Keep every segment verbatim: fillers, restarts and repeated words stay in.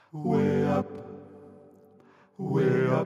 Way up, way up,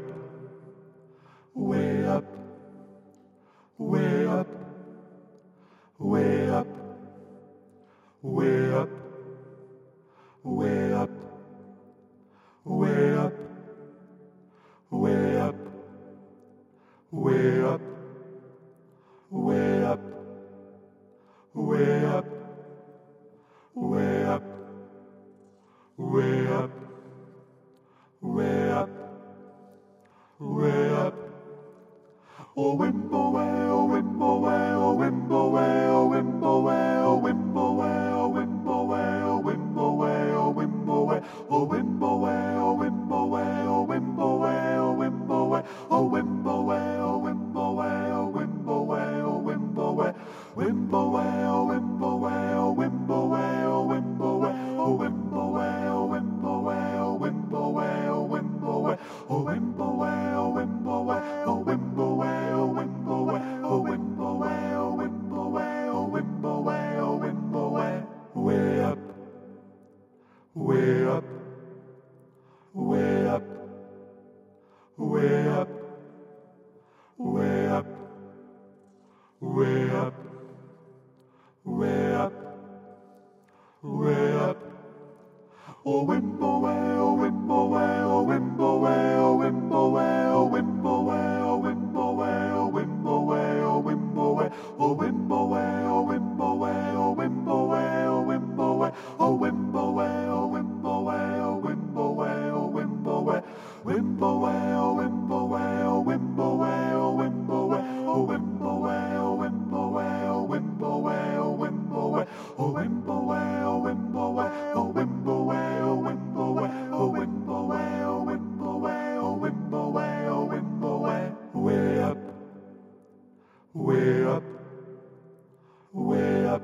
way up, way up, way up, way up, way up, way up, way up, way up, way up, way up, way up, way up, way up, way up. Oh Wimbleway, oh Wimbleway, oh Wimbleway, oh Wimbleway, oh Wimbleway, oh Wimbleway, oh Wimbleway, oh Wimbleway, oh Wimbleway, oh Wimbleway, oh Wimbleway, oh Wimbleway, oh Wimbleway, oh Wimbleway, oh Wimbleway, oh Wimbleway, Wimbleway, oh Wimbleway, oh Wimbleway, oh Wimbleway, oh Wimbleway, oh Wimbleway, oh Wimbleway, oh Wimbleway, oh Wimbleway, oh Wimbleway, oh Wimbleway, oh Wimbleway, oh Wimbleway, oh Wimbleway, oh Wimbleway, oh Wimbleway, way up, way up, way up, way up, way up, way up, way up, way up. Oh Wimbleway, oh Wimbleway, oh Wimbleway, oh Wimbleway, oh Wimbleway, oh Wimbleway, oh Wimbleway, oh Wimbleway, oh Wimbleway, oh Wimbleway, oh Wimbleway, oh Wimbleway, oh Wimbleway, oh Wimbleway, oh Wimbleway, oh Wimbleway, Wimbleway, oh Wimbleway, oh Wimbleway, oh Wimbleway, oh Wimbleway, oh Wimbleway, oh Wimbleway, oh Wimbleway, oh Wimbleway, oh Wimbleway, oh Wimbleway, oh Wimbleway, oh Wimbleway, oh Wimbleway, oh Wimbleway, oh Wimbleway, way up, way up, way up,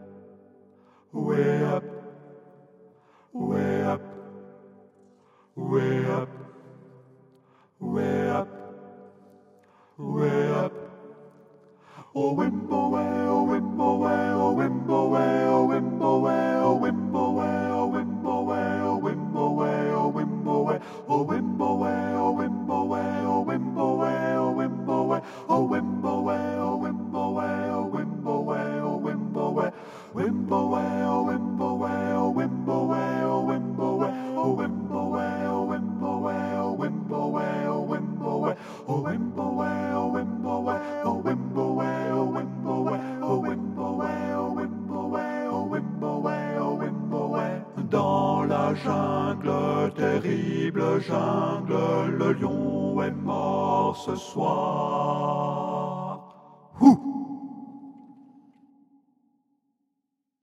way up, way up, way up, way up, way up. Oh Wimbleway, oh Wimbleway, oh Wimbleway, oh Wimbleway, oh Wimbleway, oh Wimbleway, oh Wimbleway, oh Wimbleway, oh Wimbleway, oh Wimbleway, oh Wimbleway, oh Wimbleway, oh Wimbleway, oh Wimbleway, oh Wimbleway, oh Wimbleway, Wimbleway, oh Wimbleway, oh Wimbleway, oh Wimbleway, oh Wimbleway, oh Wimbleway, oh Wimbleway, oh Wimbleway, oh Wimbleway, oh Wimbleway, oh Wimbleway, oh Wimbleway, oh Wimbleway, oh Wimbleway, oh Wimbleway, oh Wimbleway. Dans la jungle, terrible jungle, le lion est mort ce soir. Ouh!